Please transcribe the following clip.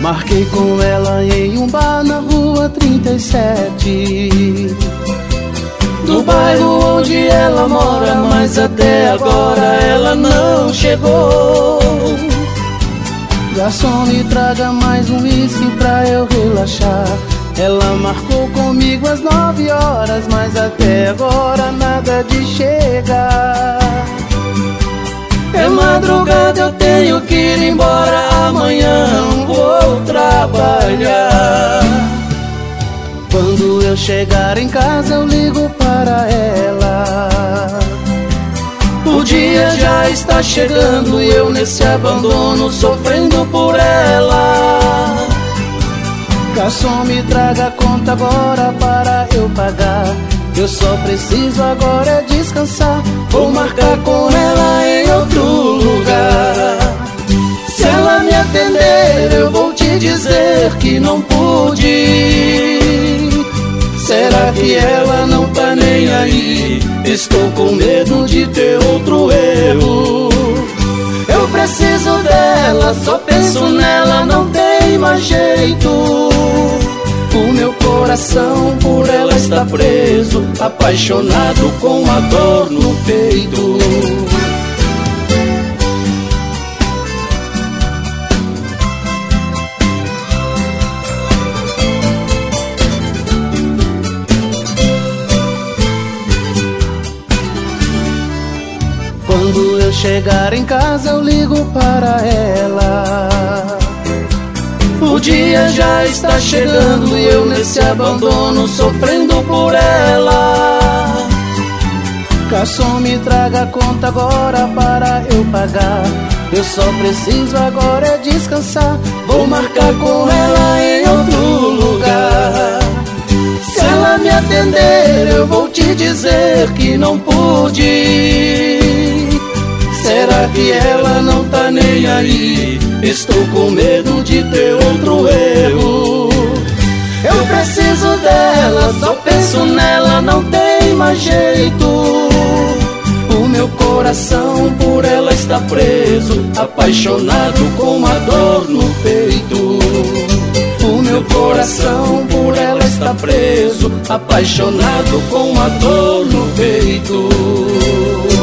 Marquei com ela em um bar na rua 37, no bairro onde ela mora, mas até agora ela não chegou. Garçom, me traga mais um whisky pra eu relaxar. Ela marcou comigo às 9 horas, mas até agora nada de chegar. É madrugada, eu tenho que ir embora, amanhã não vou trabalhar. Quando eu chegar em casa eu ligo para ela. O dia já está chegando e eu nesse abandono sofrendo por ela. Garçom, me traga a conta agora para eu pagar. Eu só preciso agora é descansar. Vou marcar com ela em outro lugar. Se ela me atender eu vou te dizer que não pude. Será que ela não tá nem aí? Estou com medo de ter outro erro. Eu preciso dela, só penso nela, não tem mais jeito. O meu coração por ela está preso, apaixonado com a dor no peito. Quando eu chegar em casa eu ligo para ela. O dia já está chegando e eu nesse abandono sofrendo por ela. Garçom, me traga a conta agora para eu pagar. Eu só preciso agora é descansar. Vou marcar com ela em outro lugar. Se ela me atender eu vou te dizer que não pude. Será que ela não tá nem aí? Estou com medo de ter outro erro. Eu preciso dela, só penso nela, não tem mais jeito. O meu coração por ela está preso, apaixonado com a dor no peito. O meu coração por ela está preso, apaixonado com a dor no peito.